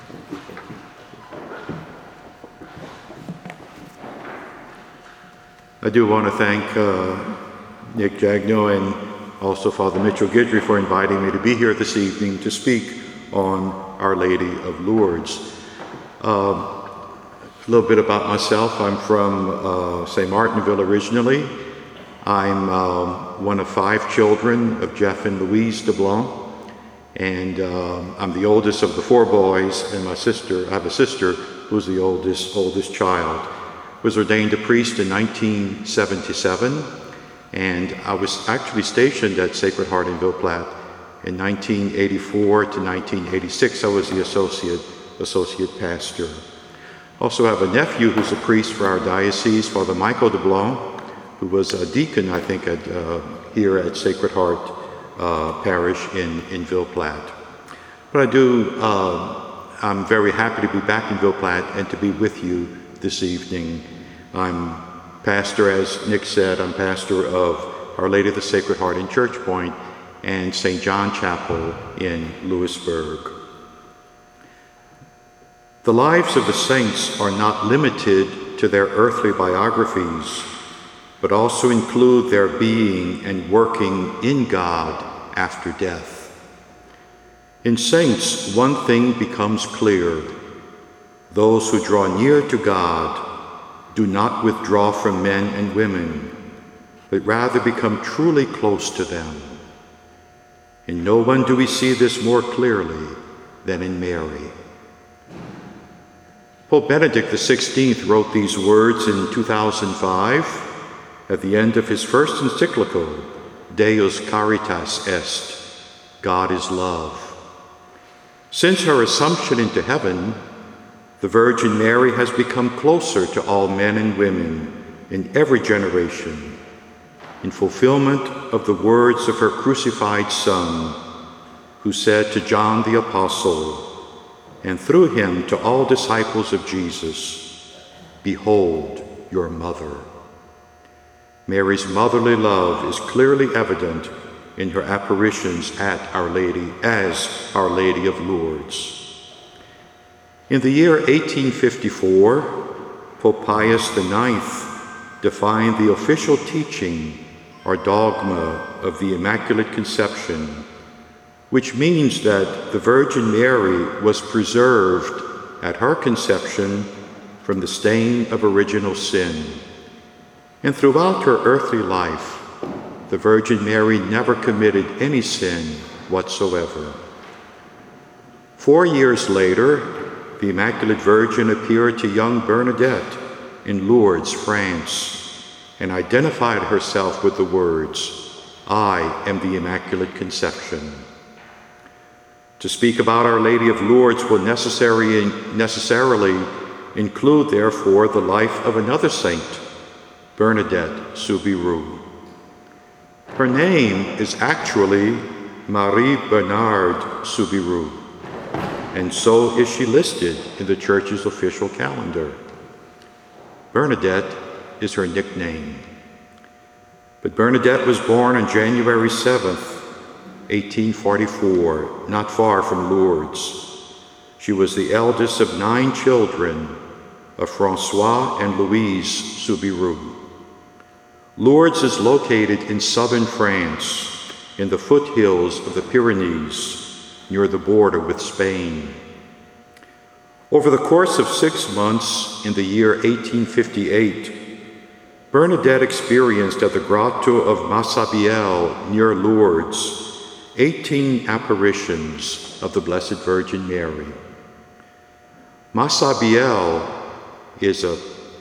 I do want to thank Nick Jagno and also Father Mitchell Guidry for inviting me to be here this evening to speak on Our Lady of Lourdes. A little bit about myself. I'm from St. Martinville originally. I'm one of 5 children of Jeff and Louise DeBlanc, and I'm the oldest of the 4 boys, and I have a sister who's the oldest child. Was ordained a priest in 1977, and I was actually stationed at Sacred Heart in Ville Platte in 1984 to 1986. I was the associate pastor. Also have a nephew who's a priest for our diocese, Father Michael DeBlanc, who was a deacon, I think, here at Sacred Heart Parish in Ville Platte. But I'm very happy to be back in Ville Platte and to be with you this evening. I'm pastor, as Nick said, I'm pastor of Our Lady of the Sacred Heart in Church Point and St. John Chapel in Lewisburg. The lives of the saints are not limited to their earthly biographies, but also include their being and working in God after death. In saints, one thing becomes clear: those who draw near to God do not withdraw from men and women, but rather become truly close to them. In no one do we see this more clearly than in Mary. Pope Benedict XVI wrote these words in 2005 at the end of his first encyclical, Deus Caritas Est, God is Love. Since her assumption into heaven, the Virgin Mary has become closer to all men and women in every generation, in fulfillment of the words of her crucified Son, who said to John the Apostle, and through him to all disciples of Jesus, "Behold your mother." Mary's motherly love is clearly evident in her apparitions as Our Lady of Lourdes. In the year 1854, Pope Pius IX defined the official teaching or dogma of the Immaculate Conception, which means that the Virgin Mary was preserved at her conception from the stain of original sin. And throughout her earthly life, the Virgin Mary never committed any sin whatsoever. 4 years later, the Immaculate Virgin appeared to young Bernadette in Lourdes, France, and identified herself with the words, "I am the Immaculate Conception." To speak about Our Lady of Lourdes will necessarily include, therefore, the life of another saint, Bernadette Soubirous. Her name is actually Marie Bernard Soubirous, and so is she listed in the Church's official calendar. Bernadette is her nickname. But Bernadette was born on January 7th, 1844, not far from Lourdes. She was the eldest of 9 children of François and Louise Soubirous. Lourdes is located in southern France, in the foothills of the Pyrenees, near the border with Spain. Over the course of 6 months in the year 1858, Bernadette experienced at the grotto of Massabielle near Lourdes 18 apparitions of the Blessed Virgin Mary. Massabielle is a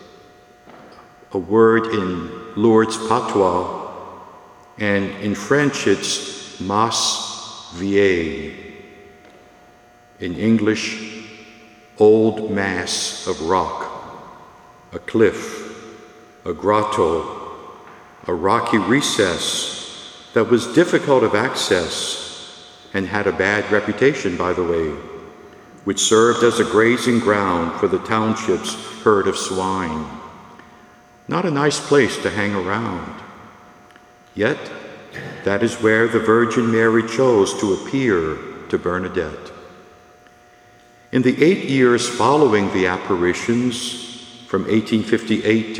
word in Lourdes patois, and in French it's Mas Vieille. In English, old mass of rock, a cliff, a grotto, a rocky recess that was difficult of access and had a bad reputation, by the way, which served as a grazing ground for the township's herd of swine. Not a nice place to hang around. Yet, that is where the Virgin Mary chose to appear to Bernadette. In the 8 years following the apparitions, from 1858 to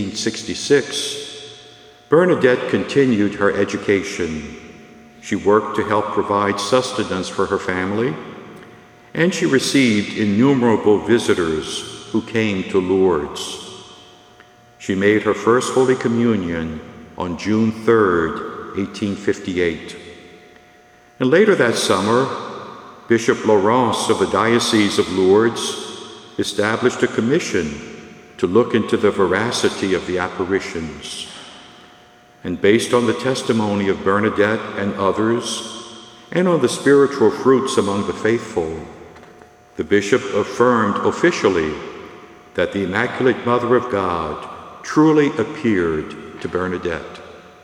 1866, Bernadette continued her education. She worked to help provide sustenance for her family, and she received innumerable visitors who came to Lourdes. She made her first Holy Communion on June 3rd, 1858. And later that summer, Bishop Laurence of the Diocese of Lourdes established a commission to look into the veracity of the apparitions. And based on the testimony of Bernadette and others, and on the spiritual fruits among the faithful, the bishop affirmed officially that the Immaculate Mother of God truly appeared to Bernadette.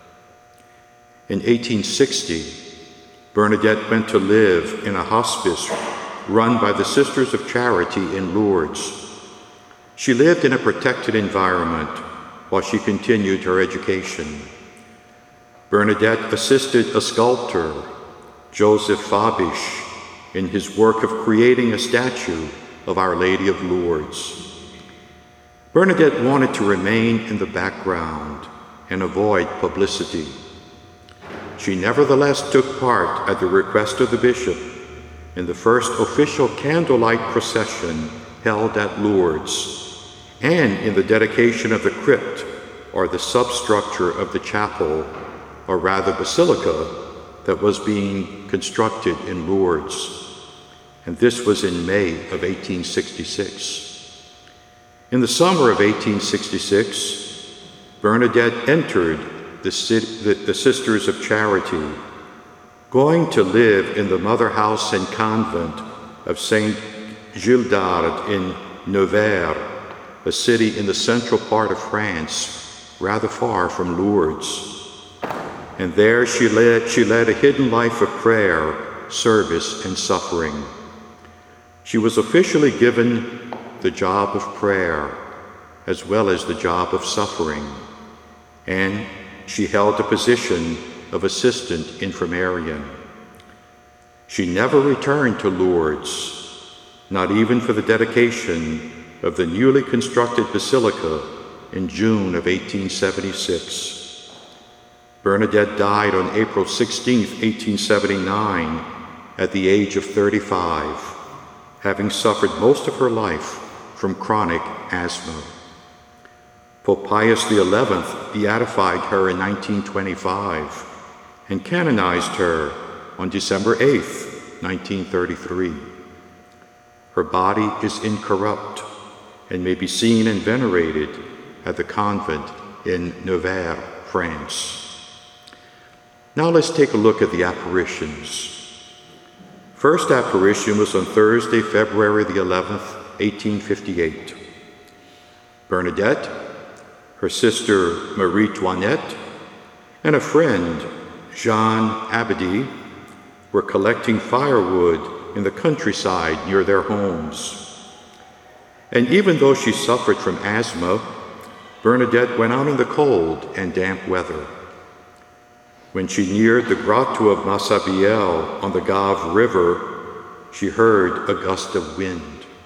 In 1860, Bernadette went to live in a hospice run by the Sisters of Charity in Lourdes. She lived in a protected environment while she continued her education. Bernadette assisted a sculptor, Joseph Fabisch, in his work of creating a statue of Our Lady of Lourdes. Bernadette wanted to remain in the background and avoid publicity. She nevertheless took part, at the request of the bishop, in the first official candlelight procession held at Lourdes, and in the dedication of the crypt, or the substructure of the chapel, or rather basilica, that was being constructed in Lourdes. And this was in May of 1866. In the summer of 1866, Bernadette entered the Sisters of Charity, going to live in the mother house and convent of Saint Gildard in Nevers, a city in the central part of France, rather far from Lourdes. And there she led a hidden life of prayer, service, and suffering. She was officially given the job of prayer, as well as the job of suffering, and she held the position of assistant infirmarian. She never returned to Lourdes, not even for the dedication of the newly constructed basilica in June of 1876. Bernadette died on April 16, 1879, at the age of 35, having suffered most of her life from chronic asthma. Pope Pius XI beatified her in 1925 and canonized her on December 8, 1933. Her body is incorrupt and may be seen and venerated at the convent in Nevers, France. Now let's take a look at the apparitions. First apparition was on Thursday, February the 11th, 1858. Bernadette, her sister Marie Toinette, and a friend, Jean Abadie, were collecting firewood in the countryside near their homes. And even though she suffered from asthma, Bernadette went out in the cold and damp weather. When she neared the grotto of Massabielle on the Gave River, she heard a gust of wind.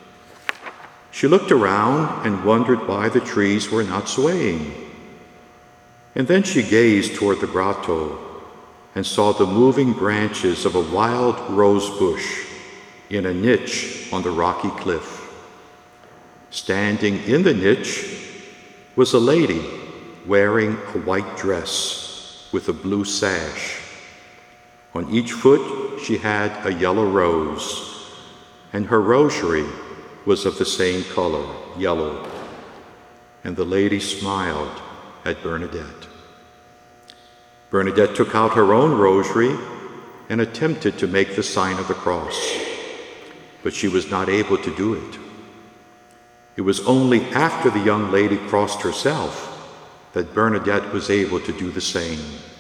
She looked around and wondered why the trees were not swaying. And then she gazed toward the grotto and saw the moving branches of a wild rose bush in a niche on the rocky cliff. Standing in the niche was a lady wearing a white dress with a blue sash. On each foot she had a yellow rose, and her rosary was of the same color, yellow. And the lady smiled at Bernadette. Bernadette took out her own rosary and attempted to make the sign of the cross, but she was not able to do it. It was only after the young lady crossed herself that Bernadette was able to do the same.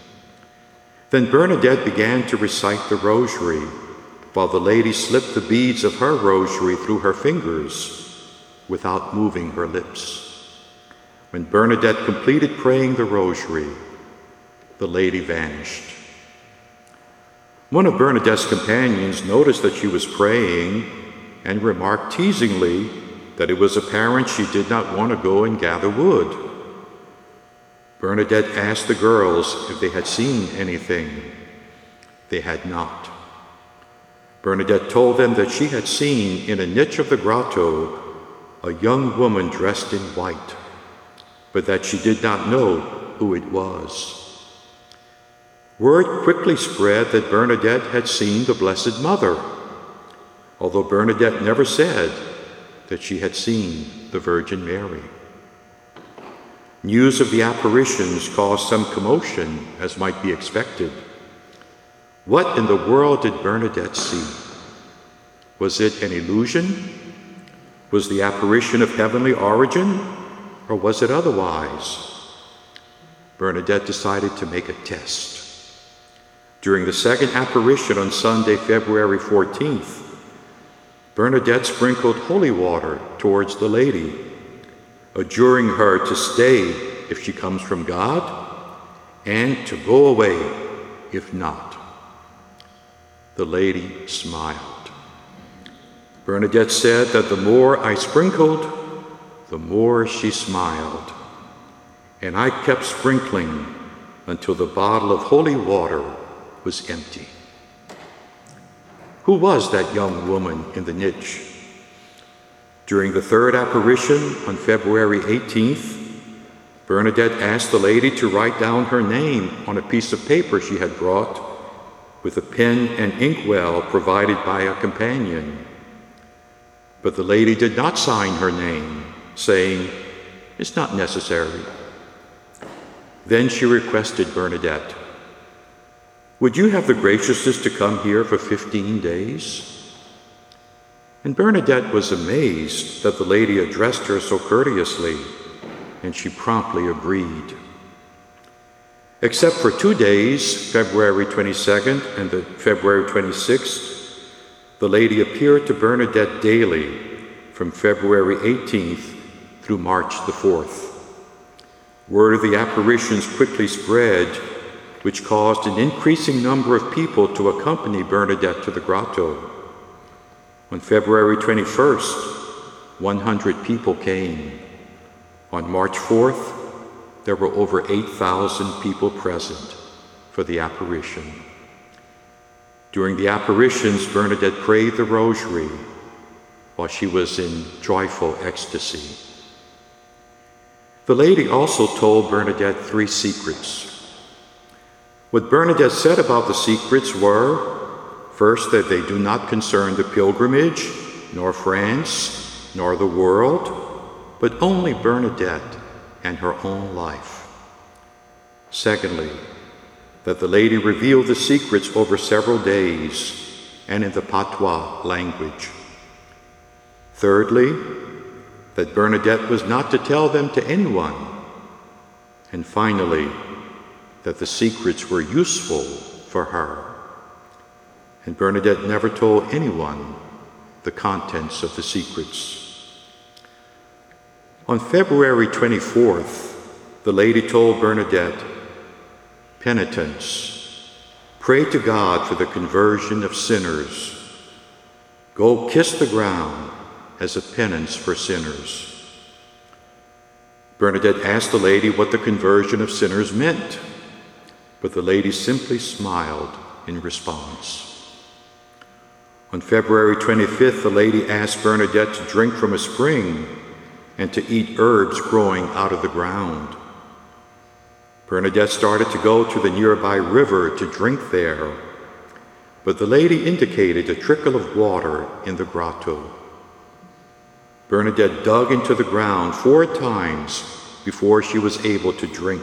Then Bernadette began to recite the rosary, while the lady slipped the beads of her rosary through her fingers without moving her lips. When Bernadette completed praying the rosary, the lady vanished. One of Bernadette's companions noticed that she was praying and remarked teasingly that it was apparent she did not want to go and gather wood. Bernadette asked the girls if they had seen anything. They had not. Bernadette told them that she had seen in a niche of the grotto a young woman dressed in white, but that she did not know who it was. Word quickly spread that Bernadette had seen the Blessed Mother, although Bernadette never said that she had seen the Virgin Mary. News of the apparitions caused some commotion, as might be expected. What in the world did Bernadette see? Was it an illusion? Was the apparition of heavenly origin, or was it otherwise? Bernadette decided to make a test. During the second apparition on Sunday, February 14th, Bernadette sprinkled holy water towards the lady, adjuring her to stay if she comes from God and to go away if not. The lady smiled. Bernadette said that the more I sprinkled, the more she smiled, and I kept sprinkling until the bottle of holy water was empty. Who was that young woman in the niche? During the third apparition on February 18th, Bernadette asked the lady to write down her name on a piece of paper she had brought with a pen and inkwell provided by a companion. But the lady did not sign her name, saying, "It's not necessary." Then she requested Bernadette, "Would you have the graciousness to come here for 15 days? And Bernadette was amazed that the lady addressed her so courteously, and she promptly agreed. Except for 2 days, February 22nd and the February 26th, the lady appeared to Bernadette daily from February 18th through March the 4th. Word of the apparitions quickly spread, which caused an increasing number of people to accompany Bernadette to the grotto. On February 21st, 100 people came. On March 4th, there were over 8,000 people present for the apparition. During the apparitions, Bernadette prayed the rosary while she was in joyful ecstasy. The lady also told Bernadette 3 secrets. What Bernadette said about the secrets were, first, that they do not concern the pilgrimage, nor France, nor the world, but only Bernadette and her own life. Secondly, that the lady revealed the secrets over several days and in the patois language. Thirdly, that Bernadette was not to tell them to anyone. And finally, that the secrets were useful for her. And Bernadette never told anyone the contents of the secrets. On February 24th, the lady told Bernadette, "Penitence, pray to God for the conversion of sinners. Go kiss the ground as a penance for sinners." Bernadette asked the lady what the conversion of sinners meant, but the lady simply smiled in response. On February 25th, the lady asked Bernadette to drink from a spring and to eat herbs growing out of the ground. Bernadette started to go to the nearby river to drink there, but the lady indicated a trickle of water in the grotto. Bernadette dug into the ground 4 times before she was able to drink.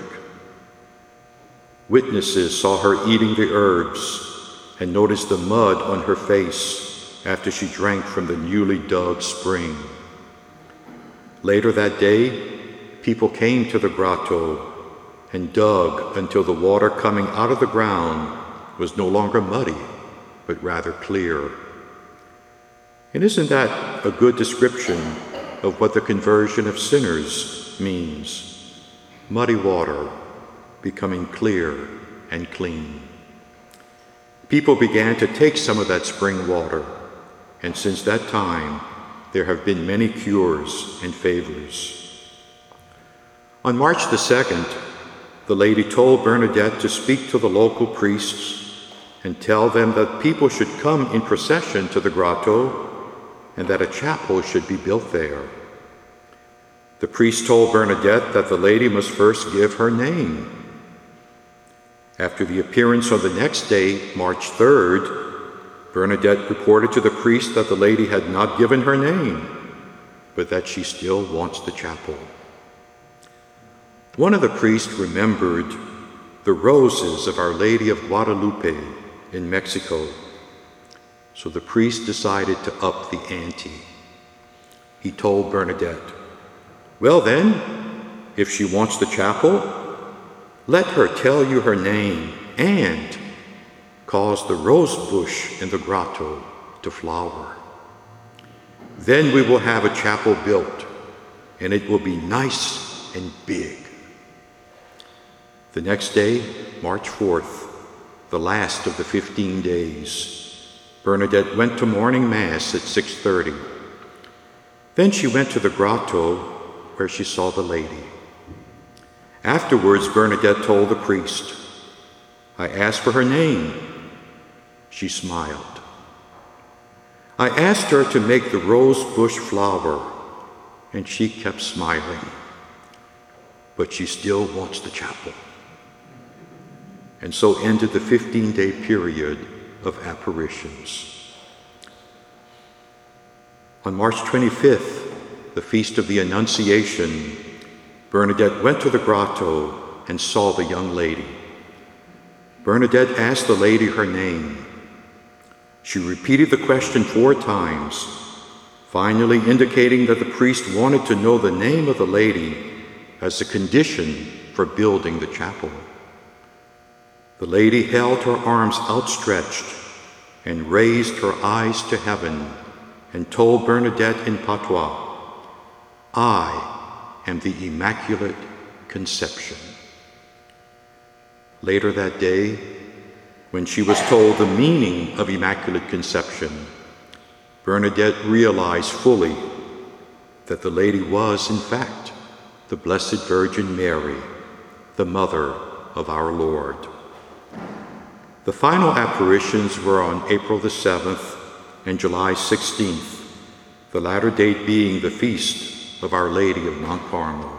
Witnesses saw her eating the herbs and noticed the mud on her face after she drank from the newly dug spring. Later that day, people came to the grotto and dug until the water coming out of the ground was no longer muddy, but rather clear. And isn't that a good description of what the conversion of sinners means? Muddy water becoming clear and clean. People began to take some of that spring water and since that time there have been many cures and favors. On March the 2nd, the lady told Bernadette to speak to the local priests and tell them that people should come in procession to the grotto and that a chapel should be built there. The priest told Bernadette that the lady must first give her name. After the appearance on the next day, March 3rd, Bernadette reported to the priest that the lady had not given her name, but that she still wants the chapel. One of the priests remembered the roses of Our Lady of Guadalupe in Mexico, so the priest decided to up the ante. He told Bernadette, "Well then, if she wants the chapel, let her tell you her name and cause the rose bush in the grotto to flower. Then we will have a chapel built, and it will be nice and big." The next day, March 4th, the last of the 15 days, Bernadette went to morning mass at 6:30. Then she went to the grotto where she saw the lady. Afterwards, Bernadette told the priest, "I asked for her name." She smiled. "I asked her to make the rose bush flower, and she kept smiling. But she still wants the chapel." And so ended the 15-day period of apparitions. On March 25th, the feast of the Annunciation, Bernadette went to the grotto and saw the young lady. Bernadette asked the lady her name. She repeated the question 4 times, finally indicating that the priest wanted to know the name of the lady as a condition for building the chapel. The lady held her arms outstretched and raised her eyes to heaven and told Bernadette in patois, "I am the Immaculate Conception." Later that day, when she was told the meaning of Immaculate Conception, Bernadette realized fully that the lady was, in fact, the Blessed Virgin Mary, the Mother of our Lord. The final apparitions were on April the 7th and July 16th, the latter date being the feast of Our Lady of Mount Carmel.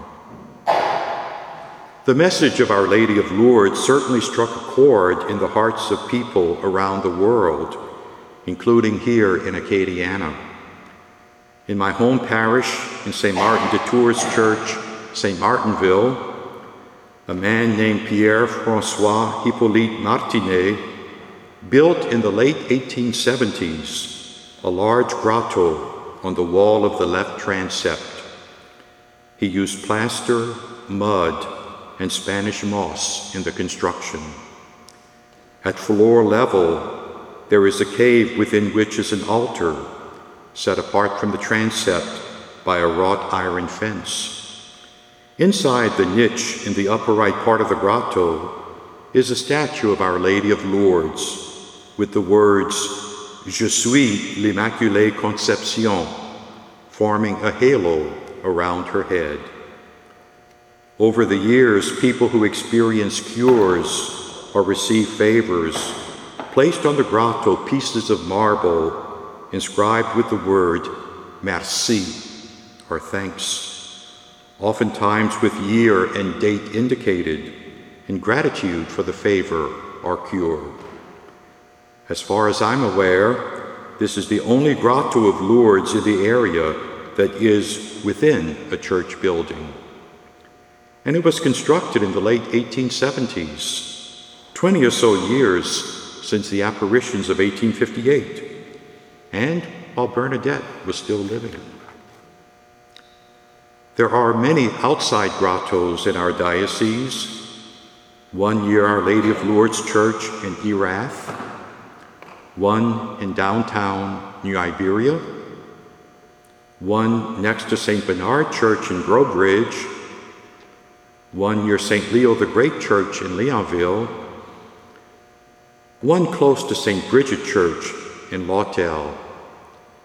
The message of Our Lady of Lourdes certainly struck a chord in the hearts of people around the world, including here in Acadiana. In my home parish in St. Martin de Tours Church, St. Martinville, a man named Pierre-François Hippolyte Martinet built in the late 1870s a large grotto on the wall of the left transept. He used plaster, mud, and Spanish moss in the construction. At floor level, there is a cave within which is an altar set apart from the transept by a wrought iron fence. Inside the niche in the upper right part of the grotto is a statue of Our Lady of Lourdes with the words, "Je suis l'Immaculée Conception," forming a halo around her head. Over the years, people who experience cures or receive favors placed on the grotto pieces of marble inscribed with the word merci, or thanks, oftentimes with year and date indicated, in gratitude for the favor or cure. As far as I'm aware, this is the only grotto of Lourdes in the area that is within a church building. And it was constructed in the late 1870s, 20 or so years since the apparitions of 1858, and while Bernadette was still living. There are many outside grottos in our diocese, one near Our Lady of Lourdes Church in Erath, one in downtown New Iberia, one next to St. Bernard Church in Breaux Bridge, one near St. Leo the Great Church in Leonville, one close to St. Bridget Church in Lawtell,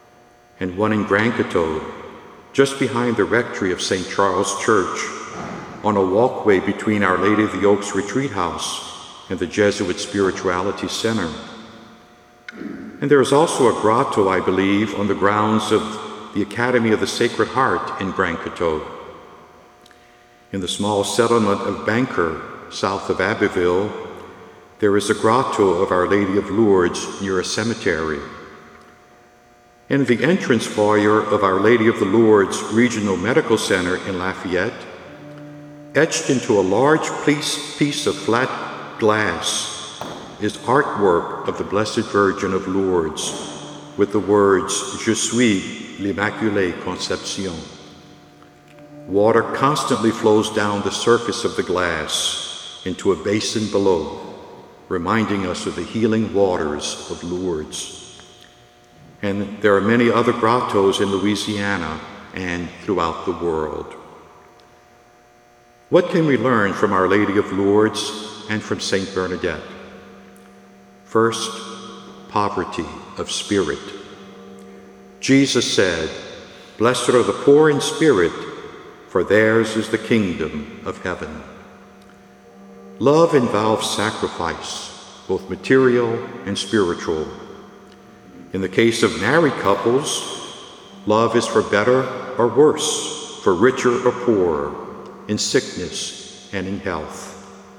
and one in Grand Coteau, just behind the rectory of St. Charles Church, on a walkway between Our Lady of the Oaks Retreat House and the Jesuit Spirituality Center. And there is also a grotto, I believe, on the grounds of the Academy of the Sacred Heart in Grand Coteau. In the small settlement of Banker, south of Abbeville, there is a grotto of Our Lady of Lourdes near a cemetery. In the entrance foyer of Our Lady of the Lourdes Regional Medical Center in Lafayette, etched into a large piece of flat glass, is artwork of the Blessed Virgin of Lourdes with the words, "Je suis l'Immaculée Conception." Water constantly flows down the surface of the glass into a basin below, reminding us of the healing waters of Lourdes. And there are many other grottos in Louisiana and throughout the world. What can we learn from Our Lady of Lourdes and from Saint Bernadette? First, poverty of spirit. Jesus said, "Blessed are the poor in spirit, for theirs is the kingdom of heaven." Love involves sacrifice, both material and spiritual. In the case of married couples, love is for better or worse, for richer or poorer, in sickness and in health.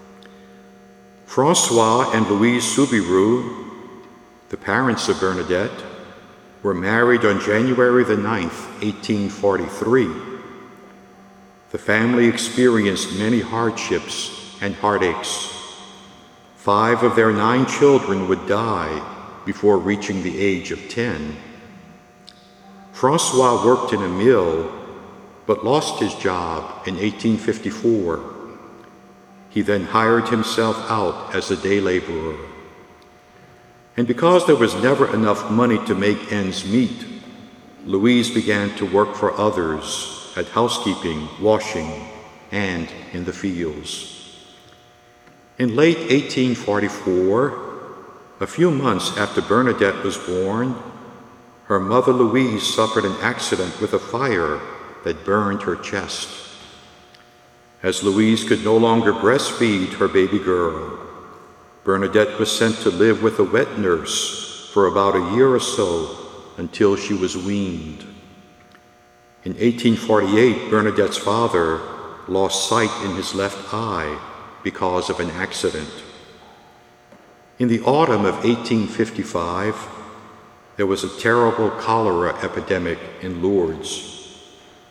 Francois and Louise Soubirous, the parents of Bernadette, were married on January the 9th, 1843. The family experienced many hardships and heartaches. 5 of their 9 children would die before reaching the age of 10. Francois worked in a mill, but lost his job in 1854. He then hired himself out as a day laborer. And because there was never enough money to make ends meet, Louise began to work for others at housekeeping, washing, and in the fields. In late 1844, a few months after Bernadette was born, her mother Louise suffered an accident with a fire that burned her chest. As Louise could no longer breastfeed her baby girl, Bernadette was sent to live with a wet nurse for about a year or so until she was weaned. In 1848, Bernadette's father lost sight in his left eye because of an accident. In the autumn of 1855, there was a terrible cholera epidemic in Lourdes.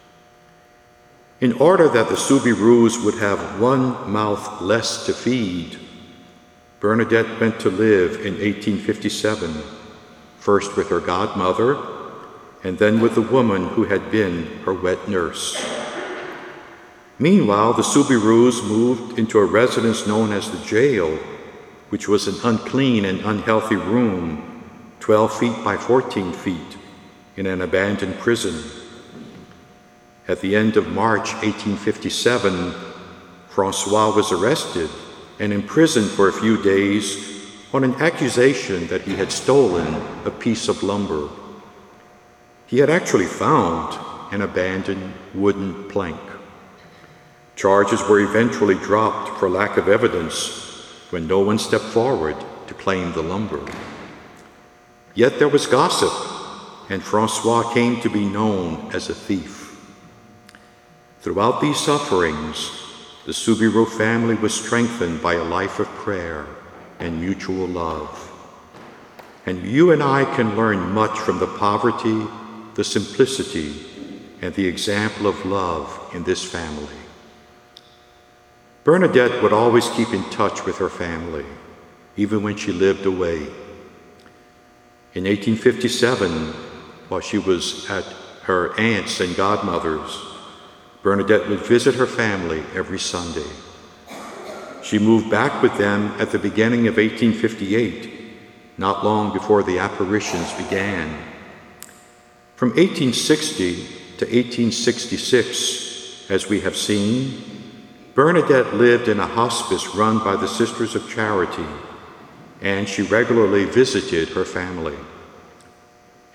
In order that the Soubirous would have one mouth less to feed, Bernadette went to live in 1857, first with her godmother, and then with the woman who had been her wet nurse. Meanwhile, the Soubirous moved into a residence known as the jail, which was an unclean and unhealthy room, 12 feet by 14 feet, in an abandoned prison. At the end of March 1857, Francois was arrested and imprisoned for a few days on an accusation that he had stolen a piece of lumber. He had actually found an abandoned wooden plank. Charges were eventually dropped for lack of evidence when no one stepped forward to claim the lumber. Yet there was gossip, and Francois came to be known as a thief. Throughout these sufferings, the Soubirous family was strengthened by a life of prayer and mutual love. And you and I can learn much from the poverty, the simplicity, and the example of love in this family. Bernadette would always keep in touch with her family, even when she lived away. In 1857, while she was at her aunt's and godmother's, Bernadette would visit her family every Sunday. She moved back with them at the beginning of 1858, not long before the apparitions began. From 1860 to 1866, as we have seen, Bernadette lived in a hospice run by the Sisters of Charity, and she regularly visited her family.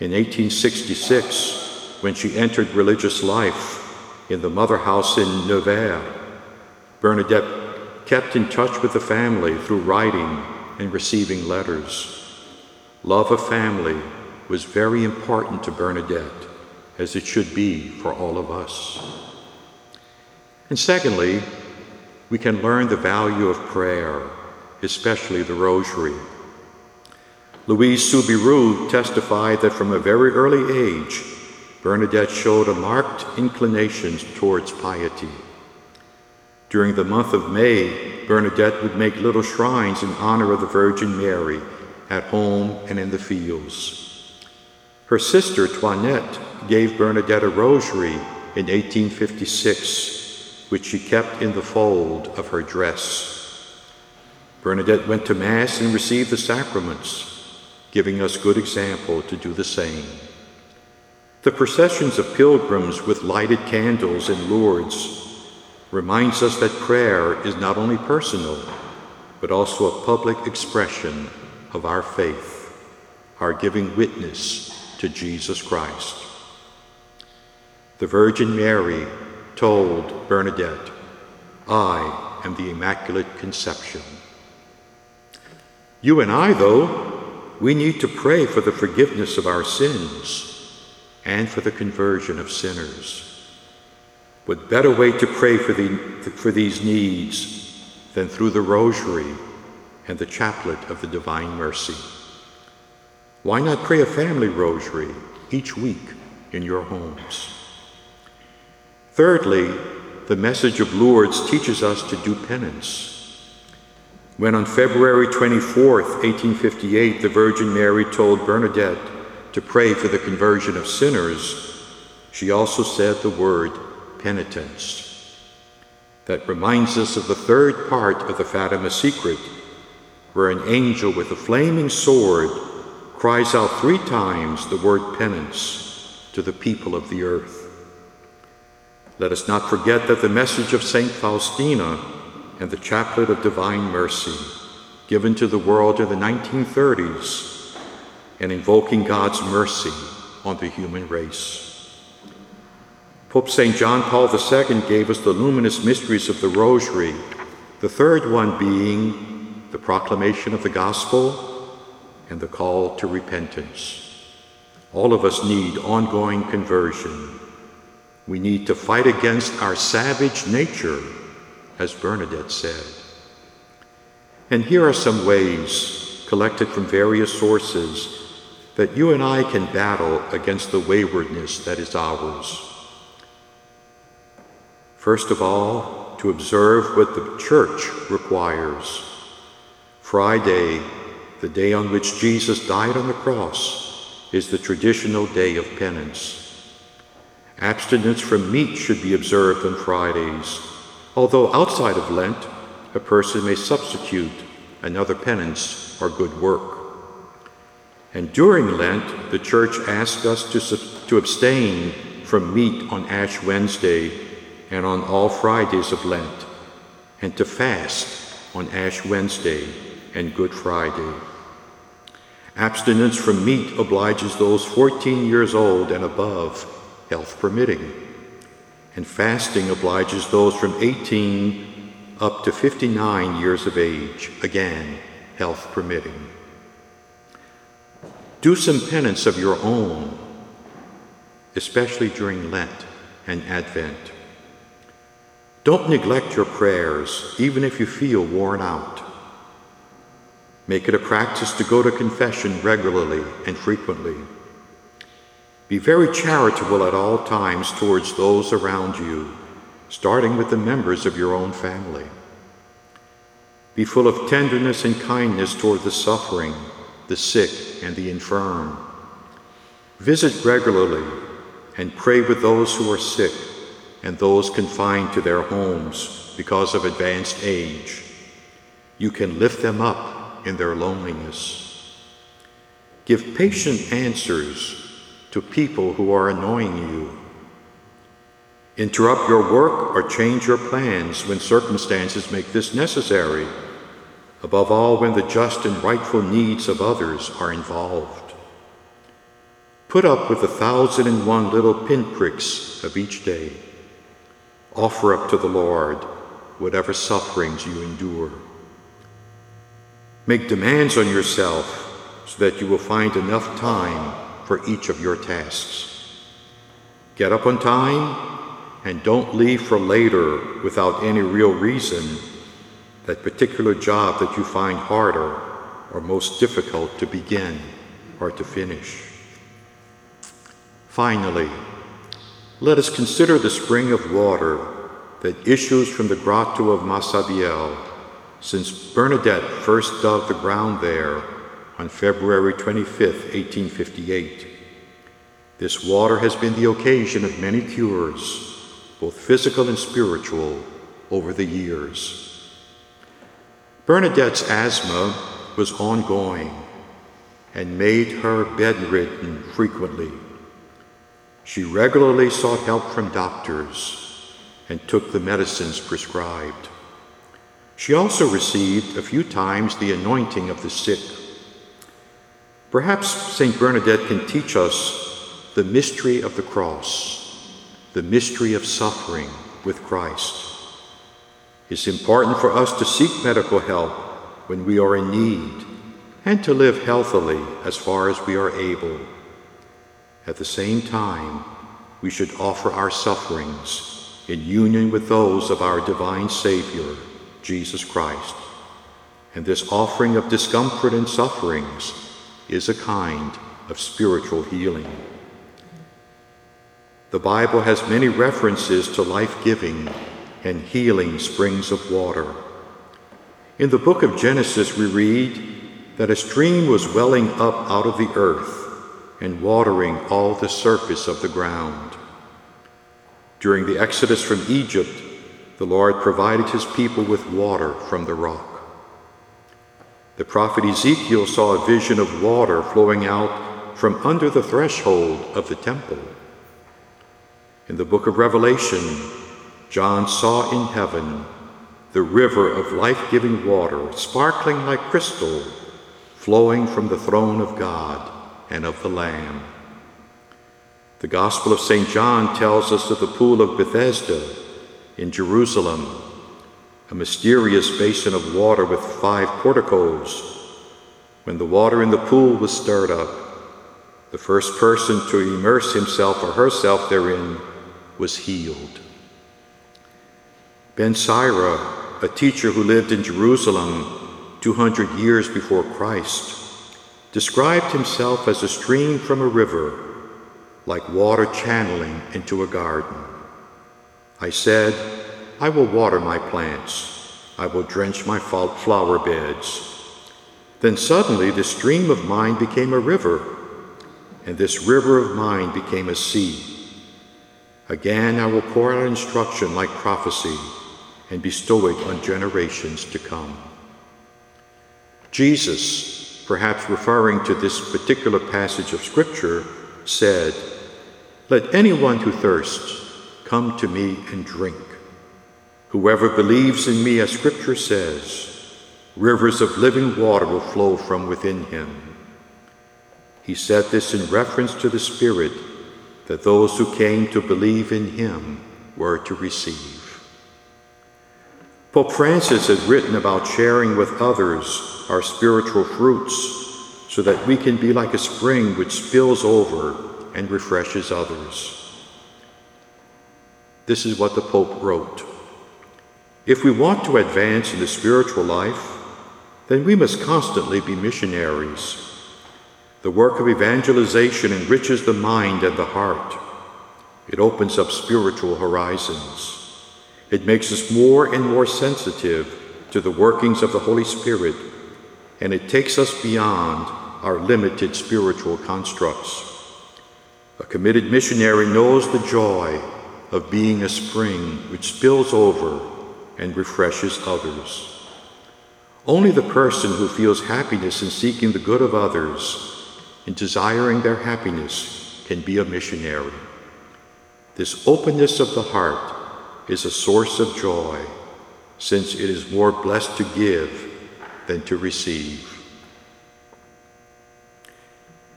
In 1866, when she entered religious life in the mother house in Nevers, Bernadette kept in touch with the family through writing and receiving letters. Love of family was very important to Bernadette, as it should be for all of us. And secondly, we can learn the value of prayer, especially the Rosary. Louise Soubirous testified that from a very early age, Bernadette showed a marked inclination towards piety. During the month of May, Bernadette would make little shrines in honor of the Virgin Mary at home and in the fields. Her sister, Toinette, gave Bernadette a rosary in 1856, which she kept in the fold of her dress. Bernadette went to Mass and received the sacraments, giving us good example to do the same. The processions of pilgrims with lighted candles in Lourdes reminds us that prayer is not only personal, but also a public expression of our faith, our giving witness to Jesus Christ. The Virgin Mary told Bernadette, "I am the Immaculate Conception." You and I, though, we need to pray for the forgiveness of our sins and for the conversion of sinners. What better way to pray for these needs than through the Rosary and the Chaplet of the Divine Mercy? Why not pray a family rosary each week in your homes? Thirdly, the message of Lourdes teaches us to do penance. When on February 24th, 1858, the Virgin Mary told Bernadette to pray for the conversion of sinners, she also said the word penitence. That reminds us of the third part of the Fatima secret, where an angel with a flaming sword cries out 3 times the word penance to the people of the earth. Let us not forget that the message of Saint Faustina and the Chaplet of Divine Mercy, given to the world in the 1930s, and invoking God's mercy on the human race. Pope St. John Paul II gave us the luminous mysteries of the Rosary, the third one being the proclamation of the gospel and the call to repentance. All of us need ongoing conversion. We need to fight against our savage nature, as Bernadette said. And here are some ways, collected from various sources, that you and I can battle against the waywardness that is ours. First of all, to observe what the Church requires. Friday, the day on which Jesus died on the cross, is the traditional day of penance. Abstinence from meat should be observed on Fridays, although outside of Lent, a person may substitute another penance or good work. And during Lent, the Church asks us to abstain from meat on Ash Wednesday and on all Fridays of Lent, and to fast on Ash Wednesday and Good Friday. Abstinence from meat obliges those 14 years old and above, health permitting, and fasting obliges those from 18 up to 59 years of age, again, health permitting. Do some penance of your own, especially during Lent and Advent. Don't neglect your prayers, even if you feel worn out. Make it a practice to go to confession regularly and frequently. Be very charitable at all times towards those around you, starting with the members of your own family. Be full of tenderness and kindness toward the suffering, the sick, and the infirm. Visit regularly and pray with those who are sick and those confined to their homes because of advanced age. You can lift them up in their loneliness. Give patient answers to people who are annoying you. Interrupt your work or change your plans when circumstances make this necessary, above all when the just and rightful needs of others are involved. Put up with 1,001 little pinpricks of each day. Offer up to the Lord whatever sufferings you endure. Make demands on yourself so that you will find enough time for each of your tasks. Get up on time and don't leave for later without any real reason that particular job that you find harder or most difficult to begin or to finish. Finally, let us consider the spring of water that issues from the grotto of Massabielle since Bernadette first dug the ground there on February 25, 1858. This water has been the occasion of many cures, both physical and spiritual, over the years. Bernadette's asthma was ongoing and made her bedridden frequently. She regularly sought help from doctors and took the medicines prescribed. She also received a few times the anointing of the sick. Perhaps St. Bernadette can teach us the mystery of the cross, the mystery of suffering with Christ. It's important for us to seek medical help when we are in need and to live healthily as far as we are able. At the same time, we should offer our sufferings in union with those of our divine Savior, Jesus Christ. And this offering of discomfort and sufferings is a kind of spiritual healing. The Bible has many references to life-giving and healing springs of water. In the book of Genesis, we read that a stream was welling up out of the earth and watering all the surface of the ground. During the exodus from Egypt, the Lord provided his people with water from the rock. The prophet Ezekiel saw a vision of water flowing out from under the threshold of the temple. In the book of Revelation, John saw in heaven the river of life-giving water, sparkling like crystal, flowing from the throne of God and of the Lamb. The Gospel of St. John tells us of the pool of Bethesda in Jerusalem, a mysterious basin of water with 5 porticos. When the water in the pool was stirred up, the first person to immerse himself or herself therein was healed. Ben Sira, a teacher who lived in Jerusalem 200 years before Christ, described himself as a stream from a river, like water channeling into a garden. I said, I will water my plants. I will drench my flower beds. Then suddenly the stream of mine became a river, and this river of mine became a sea. Again, I will pour out instruction like prophecy and bestow it on generations to come. Jesus, perhaps referring to this particular passage of Scripture, said, Let anyone who thirsts come to me and drink. Whoever believes in me, as Scripture says, rivers of living water will flow from within him. He said this in reference to the Spirit that those who came to believe in him were to receive. Pope Francis has written about sharing with others our spiritual fruits so that we can be like a spring which spills over and refreshes others. This is what the Pope wrote. If we want to advance in the spiritual life, then we must constantly be missionaries. The work of evangelization enriches the mind and the heart. It opens up spiritual horizons. It makes us more and more sensitive to the workings of the Holy Spirit, and it takes us beyond our limited spiritual constructs. A committed missionary knows the joy of being a spring which spills over and refreshes others. Only the person who feels happiness in seeking the good of others, in desiring their happiness, can be a missionary. This openness of the heart is a source of joy, since it is more blessed to give than to receive.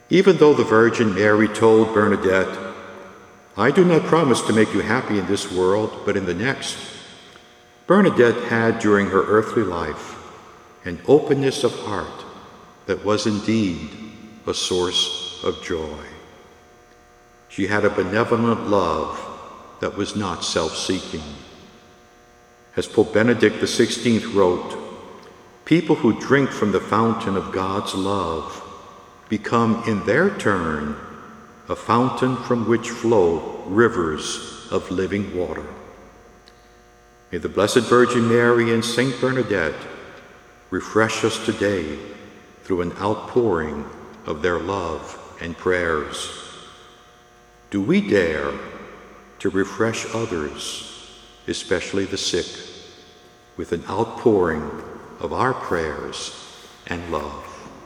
Even though the Virgin Mary told Bernadette, "I do not promise to make you happy in this world, but in the next," Bernadette had during her earthly life an openness of heart that was indeed a source of joy. She had a benevolent love that was not self-seeking. As Pope Benedict XVI wrote, people who drink from the fountain of God's love become in their turn a fountain from which flow rivers of living water. May the Blessed Virgin Mary and Saint Bernadette refresh us today through an outpouring of their love and prayers. Do we dare to refresh others, especially the sick, with an outpouring of our prayers and love?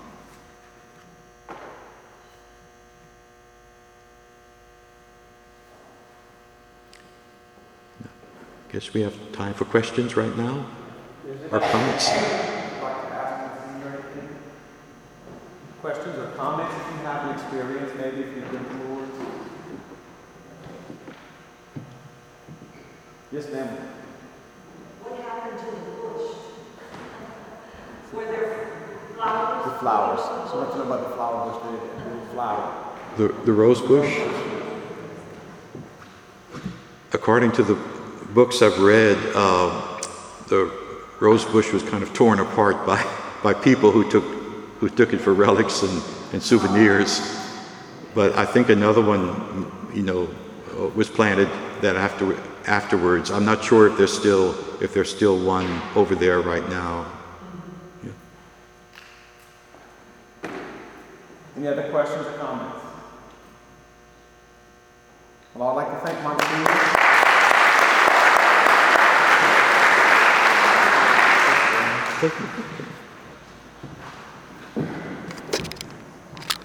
I guess we have time for questions right now, or comments. Questions or comments if you have an experience, maybe if you've been to Lourdes. Yes, ma'am. What happened to the bush? Were there flowers? The flowers. So I want to know about the flower bush, the flower. The rose bush? According to the books I've read, the rose bush was kind of torn apart by people who took it for relics and souvenirs. But I think another one, was planted that afterwards. I'm not sure if there's still one over there right now. Yeah. Any other questions or comments? Well, I'd like to thank Monsignor. Thank you.